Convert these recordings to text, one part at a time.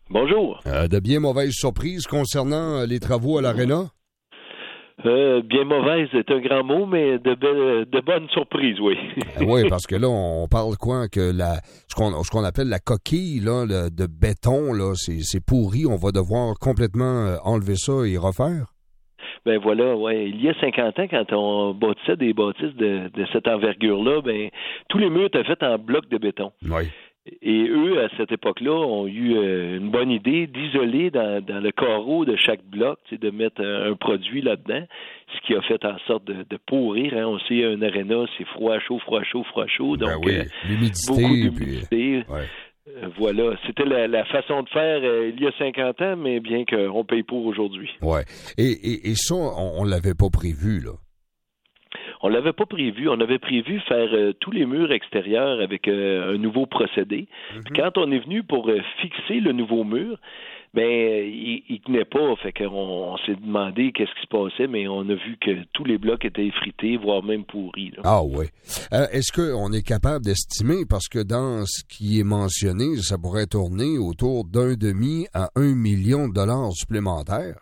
Bonjour. De bien mauvaises surprises concernant les travaux à l'Arena? Bien mauvaise est un grand mot, mais de bonnes surprises, oui. Oui, parce que là, on parle quoi? Que ce qu'on appelle la coquille là, de béton, là, c'est pourri. On va devoir complètement enlever ça et refaire? Ben voilà, ouais. Il y a 50 ans, quand on bâtissait des bâtisses de cette envergure-là, ben tous les murs étaient faits en blocs de béton. Oui. Et eux, à cette époque-là, ont eu une bonne idée d'isoler dans le carreau de chaque bloc, de mettre un produit là-dedans, ce qui a fait en sorte de pourrir. Hein. On sait, un aréna, c'est froid, chaud, froid, chaud, froid, chaud. Donc, oui, l'humidité, beaucoup d'humidité. Puis, ouais. Voilà, c'était la façon de faire il y a 50 ans, mais bien qu'on paye pour aujourd'hui. Oui. Et ça, on l'avait pas prévu, là. On l'avait pas prévu. On avait prévu faire tous les murs extérieurs avec un nouveau procédé. Mm-hmm. Puis quand on est venu pour fixer le nouveau mur, ben il tenait pas. Fait qu'on s'est demandé qu'est-ce qui se passait, mais on a vu que tous les blocs étaient effrités, voire même pourris. Là. Ah oui. Est-ce qu'on est capable d'estimer, parce que dans ce qui est mentionné, ça pourrait tourner autour d'1,5 à 1 million de dollars supplémentaires?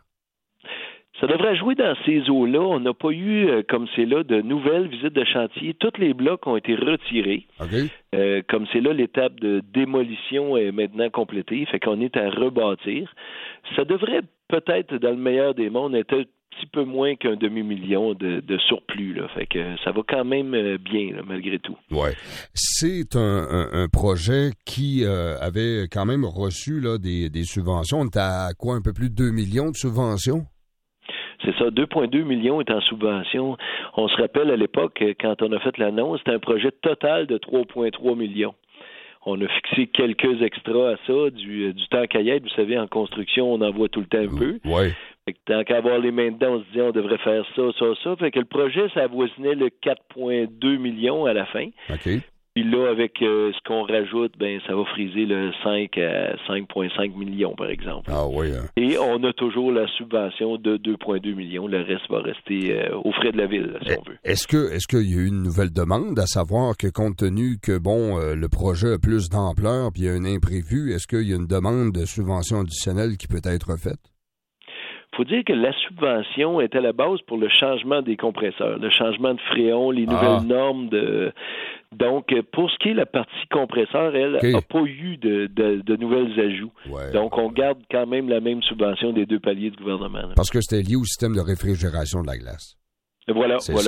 Ça devrait jouer dans ces eaux-là. On n'a pas eu, comme c'est là, de nouvelles visites de chantier. Tous les blocs ont été retirés. Okay. Comme c'est là, l'étape de démolition est maintenant complétée. Fait qu'on est à rebâtir. Ça devrait peut-être, dans le meilleur des mondes, être un petit peu moins qu'un demi-million de surplus. Là. Fait que ça va quand même bien, là, malgré tout. Oui. C'est un projet qui avait quand même reçu là, des subventions. On est à quoi, un peu plus de 2 millions de subventions? C'est ça, 2,2 millions est en subvention. On se rappelle à l'époque, quand on a fait l'annonce, c'était un projet total de 3,3 millions. On a fixé quelques extras à ça, du temps qu'à y être. Vous savez, en construction, on en voit tout le temps un peu. Oui. Fait que tant qu'à avoir les mains dedans, on se dit on devrait faire ça, ça, ça. Fait que le projet, ça avoisinait le 4,2 millions à la fin. OK. Puis là, avec ce qu'on rajoute, ben ça va friser le 5 à 5,5 millions, par exemple. Ah oui. Hein. Et on a toujours la subvention de 2,2 millions. Le reste va rester aux frais de la ville, si on veut. Est-ce qu'il y a eu une nouvelle demande, à savoir que compte tenu que, le projet a plus d'ampleur puis il y a un imprévu, est-ce qu'il y a une demande de subvention additionnelle qui peut être faite? Il faut dire que la subvention est à la base pour le changement des compresseurs, le changement de fréon, les nouvelles normes de... Donc, pour ce qui est la partie compresseur, elle n'a pas eu de nouvelles ajouts. Ouais, donc, on garde quand même la même subvention des deux paliers du gouvernement. Là. Parce que c'était lié au système de réfrigération de la glace. Voilà. Ça,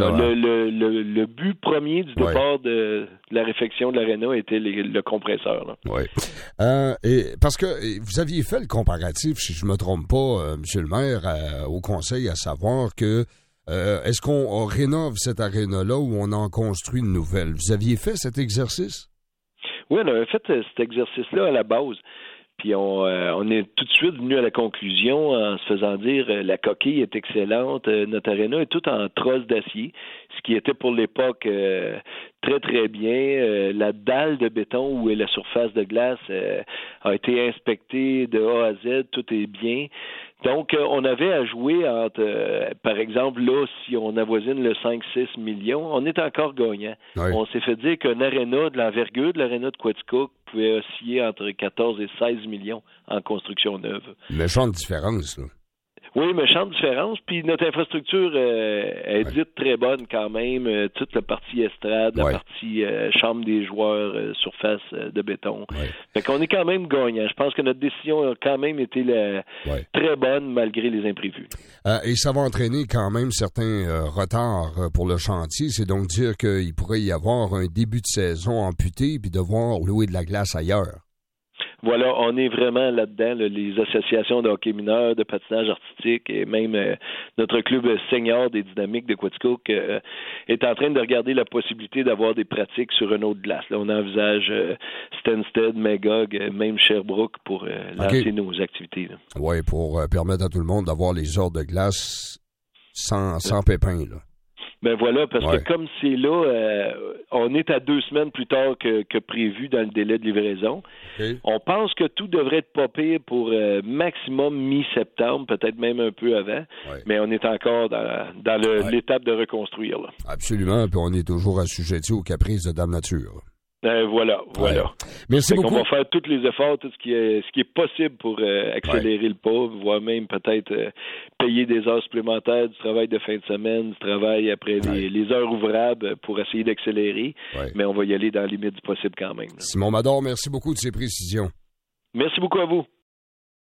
le but premier du départ de la réfection de l'Arena était le compresseur. Oui. Et parce que vous aviez fait le comparatif, si je ne me trompe pas, M. le maire, au conseil, à savoir que est-ce qu'on rénove cette aréna-là ou on en construit une nouvelle? Vous aviez fait cet exercice? Oui, on avait fait cet exercice-là à la base. Puis on est tout de suite venu à la conclusion en se faisant dire la coquille est excellente, notre aréna est toute en trosse d'acier, ce qui était pour l'époque très, très bien. La dalle de béton où est la surface de glace a été inspectée de A à Z, tout est bien. Donc, on avait à jouer entre, par exemple, là, si on avoisine le 5-6 millions, on est encore gagnant. Oui. On s'est fait dire qu'un aréna de l'envergure de l'aréna de Quaticook pouvait osciller entre 14 et 16 millions en construction neuve. Méchante différence, là. Oui, méchante différence. Puis notre infrastructure est dite très bonne quand même. Toute la partie estrade, la partie chambre des joueurs, surface de béton. Fait qu'on est quand même gagnant. Je pense que notre décision a quand même été très bonne malgré les imprévus. Et ça va entraîner quand même certains retards pour le chantier. C'est donc dire qu'il pourrait y avoir un début de saison amputé puis devoir louer de la glace ailleurs. Voilà, on est vraiment là-dedans, là, les associations de hockey mineur, de patinage artistique et même notre club senior des Dynamiques de Quaticook est en train de regarder la possibilité d'avoir des pratiques sur une autre glace. Là, on envisage Stansted, Magog, même Sherbrooke pour lancer nos activités. Oui, pour permettre à tout le monde d'avoir les heures de glace sans pépins, là. Ben voilà, parce que comme c'est là, on est à 2 semaines plus tard que prévu dans le délai de livraison. On pense que tout devrait être popé pour maximum mi-septembre, peut-être même un peu avant, mais on est encore dans l'étape de reconstruire. Là. Absolument, puis on est toujours assujetti aux caprices de Dame Nature. Voilà. Merci beaucoup. On va faire tous les efforts, tout ce qui est possible pour accélérer le pas, voire même peut-être payer des heures supplémentaires du travail de fin de semaine, du travail après les heures ouvrables pour essayer d'accélérer. Ouais. Mais on va y aller dans la limite du possible quand même. Simon Mador, merci beaucoup de ces précisions. Merci beaucoup à vous.